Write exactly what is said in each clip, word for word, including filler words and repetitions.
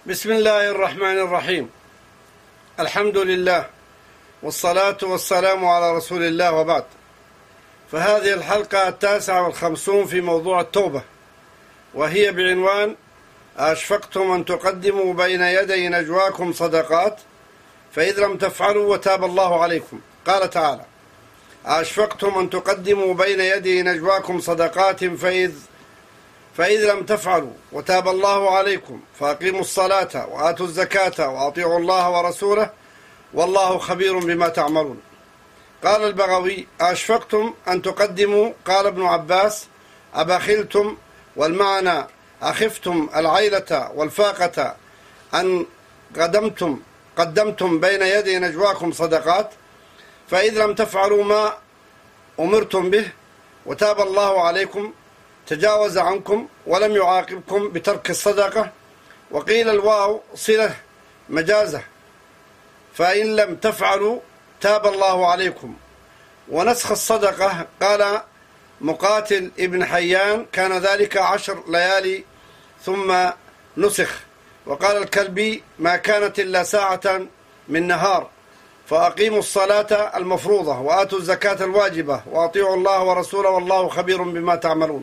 بسم الله الرحمن الرحيم. الحمد لله والصلاة والسلام على رسول الله، وبعد. فهذه الحلقة التاسعة والخمسون في موضوع التوبة، وهي بعنوان أشفقتم أن تقدموا بين يدي نجواكم صدقات فإذ لم تفعلوا وتاب الله عليكم. قال تعالى: أشفقتم أن تقدموا بين يدي نجواكم صدقات فإذ فإذ لم تفعلوا وتاب الله عليكم فأقيموا الصلاة وآتوا الزكاة وأطيعوا الله ورسوله والله خبير بما تعملون. قال البغوي: أشفقتم أن تقدموا، قال ابن عباس: أبخلتم، والمعنى أخفتم العيلة والفاقة أن قدمتم قدمتم بين يدي نجواكم صدقات فإذ لم تفعلوا ما أمرتم به وتاب الله عليكم تجاوز عنكم ولم يعاقبكم بترك الصدقة. وقيل الواو صلة مجازة، فإن لم تفعلوا تاب الله عليكم. ونسخ الصدقة، قال مقاتل ابن حيان: كان ذلك عشر ليالي ثم نسخ. وقال الكلبي: ما كانت إلا ساعة من نهار، فأقيموا الصلاة المفروضة وآتوا الزكاة الواجبة وأطيعوا الله ورسوله والله خبير بما تعملون.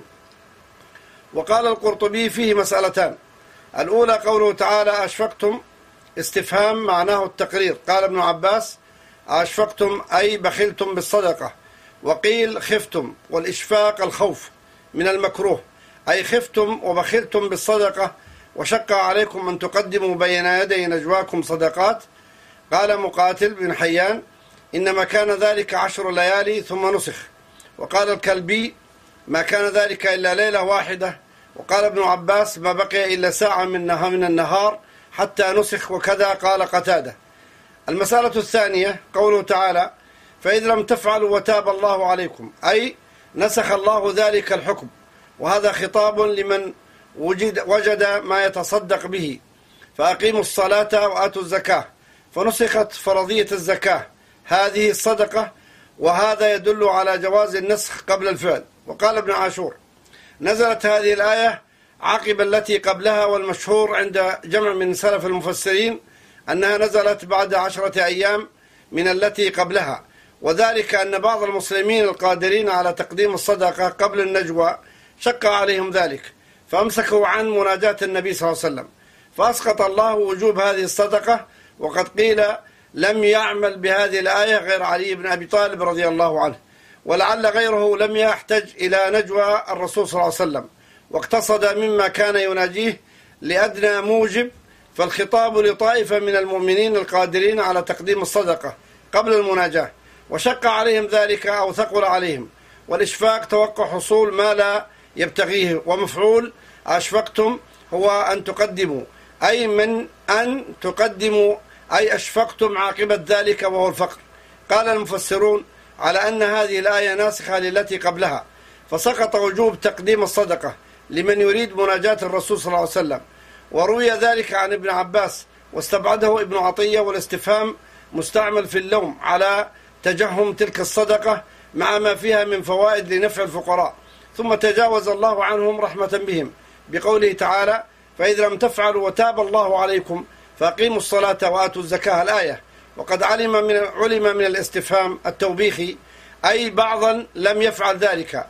وقال القرطبي: فيه مسألتان. الأولى قوله تعالى: أشفقتم، استفهام معناه التقرير. قال ابن عباس: أشفقتم أي بخلتم بالصدقة. وقيل خفتم، والإشفاق الخوف من المكروه، أي خفتم وبخلتم بالصدقة وشق عليكم أن تقدموا بين يدي نجواكم صدقات. قال مقاتل بن حيان: إنما كان ذلك عشر ليالي ثم نسخ. وقال الكلبي: ما كان ذلك إلا ليلة واحدة. وقال ابن عباس: ما بقي إلا ساعة من النهار حتى نسخ. وكذا قال قتادة. المسألة الثانية قوله تعالى: فإذ لم تفعلوا وتاب الله عليكم، أي نسخ الله ذلك الحكم، وهذا خطاب لمن وجد, وجد ما يتصدق به. فأقيموا الصلاة وآتوا الزكاة، فنسخت فرضية الزكاة، هذه الصدقة، وهذا يدل على جواز النسخ قبل الفعل. وقال ابن عاشور: نزلت هذه الآية عقب التي قبلها، والمشهور عند جمع من سلف المفسرين أنها نزلت بعد عشرة أيام من التي قبلها، وذلك أن بعض المسلمين القادرين على تقديم الصدقة قبل النجوى شق عليهم ذلك، فأمسكوا عن مناجاة النبي صلى الله عليه وسلم، فأسقط الله وجوب هذه الصدقة. وقد قيل لم يعمل بهذه الآية غير علي بن أبي طالب رضي الله عنه، ولعل غيره لم يحتج إلى نجوى الرسول صلى الله عليه وسلم، واقتصد مما كان يناجيه لأدنى موجب. فالخطاب لطائفة من المؤمنين القادرين على تقديم الصدقة قبل المناجاة، وشق عليهم ذلك أو ثقل عليهم. والإشفاق توقع حصول ما لا يبتغيه. ومفعول أشفقتم هو أن تقدموا، أي من أن تقدموا، أي أشفقتم عاقبة ذلك وهو الفقر. قال المفسرون على أن هذه الآية ناسخة للتي قبلها، فسقط وجوب تقديم الصدقة لمن يريد مناجاة الرسول صلى الله عليه وسلم. وروي ذلك عن ابن عباس واستبعده ابن عطية، والاستفهام مستعمل في اللوم على تجهم تلك الصدقة مع ما فيها من فوائد لنفع الفقراء. ثم تجاوز الله عنهم رحمة بهم بقوله تعالى: فإذا لم تفعلوا وتاب الله عليكم فأقيموا الصلاة وآتوا الزكاة، الآية. وقد علم من علم من الاستفهام التوبيخي، أي بعضا لم يفعل ذلك.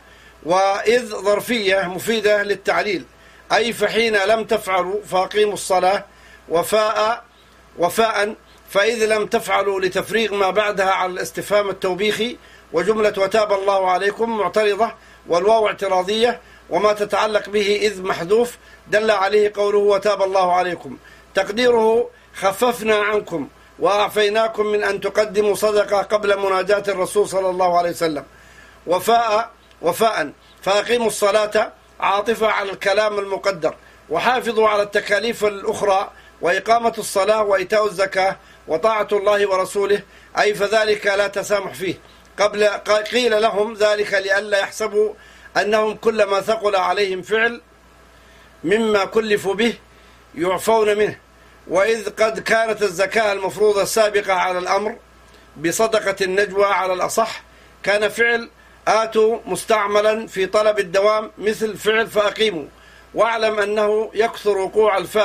وإذ ظرفية مفيدة للتعليل، أي فحين لم تفعلوا فأقيموا الصلاة، وفاء وفاء فإذ لم تفعلوا لتفريغ ما بعدها على الاستفهام التوبيخي. وجملة وتاب الله عليكم معترضة، والواو اعتراضية، وما تتعلق به إذ محذوف، دل عليه قوله وتاب الله عليكم. تقديره: خففنا عنكم وأعفيناكم من أن تقدموا صدقة قبل مناجاة الرسول صلى الله عليه وسلم. وفاء وفاء فأقيموا الصلاة عاطفة على الكلام المقدر، وحافظوا على التكاليف الأخرى، وإقامة الصلاة وإيتاء الزكاة وطاعة الله ورسوله، أي فذلك لا تسامح فيه. قبل قيل لهم ذلك لئلا يحسبوا أنهم كلما ثقل عليهم فعل مما كلفوا به يعفون منه. وإذ قد كانت الزكاة المفروضة السابقة على الأمر بصدقة النجوى على الأصح، كان فعل آتوا مستعملا في طلب الدوام مثل فعل فأقيموا. واعلم أنه يكثر وقوع الفاء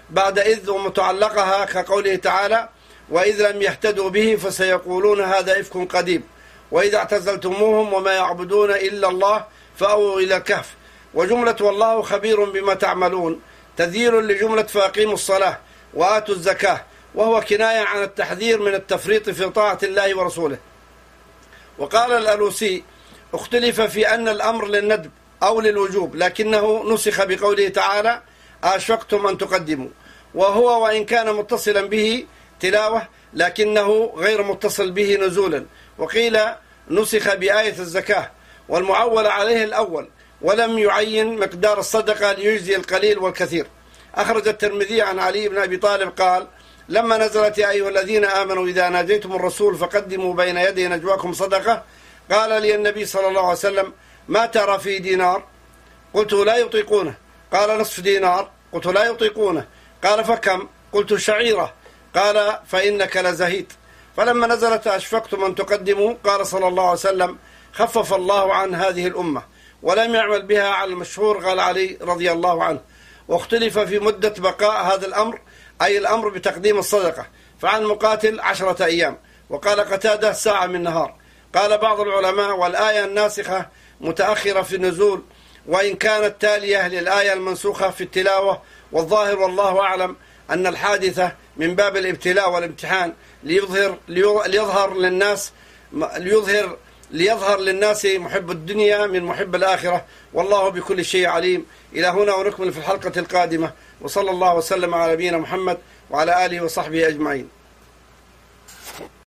بعد إذ ومتعلقها كقوله تعالى: وإذ لم يهتدوا به فسيقولون هذا إفك قديم، وإذا اعتزلتموهم وما يعبدون إلا الله فأووا إلى الكهف. وجملة والله خبير بما تعملون تذيير لجملة فأقيموا الصلاة وآتوا الزكاة، وهو كناية عن التحذير من التفريط في طاعة الله ورسوله. وقال الألوسي: اختلف في أن الأمر للندب أو للوجوب، لكنه نسخ بقوله تعالى: أشفقتم أن تقدموا، وهو وإن كان متصلا به تلاوة لكنه غير متصل به نزولا. وقيل نسخ بآية الزكاة، والمعول عليه الأول، ولم يعين مقدار الصدقة ليجزي القليل والكثير. أخرج الترمذي عن علي بن أبي طالب قال: لما نزلت يا أيها الذين آمنوا إذا ناجيتم الرسول فقدموا بين يدي نجواكم صدقة، قال لي النبي صلى الله عليه وسلم: ما ترى في دينار؟ قلت: لا يطيقونه. قال: نصف دينار. قلت: لا يطيقونه. قال: فكم؟ قلت: شعيرة. قال: فإنك لزهيد. فلما نزلت أشفقتم أن تقدموا، قال صلى الله عليه وسلم: خفف الله عن هذه الأمة ولم يعمل بها على المشهور. قال علي رضي الله عنه: واختلف في مدة بقاء هذا الأمر، أي الأمر بتقديم الصدقة، فعن مقاتل عشرة أيام، وقال قتادة ساعة من نهار. قال بعض العلماء: والآية الناسخة متأخرة في النزول، وإن كانت تالية للآية المنسوخة في التلاوة، والظاهر والله أعلم أن الحادثة من باب الابتلاء والامتحان ليظهر ليظهر للناس ليظهر ليظهر للناس محب الدنيا من محب الآخرة، والله بكل شيء عليم. إلى هنا ونكمل في الحلقة القادمة، وصلى الله وسلم على نبينا محمد وعلى آله وصحبه أجمعين.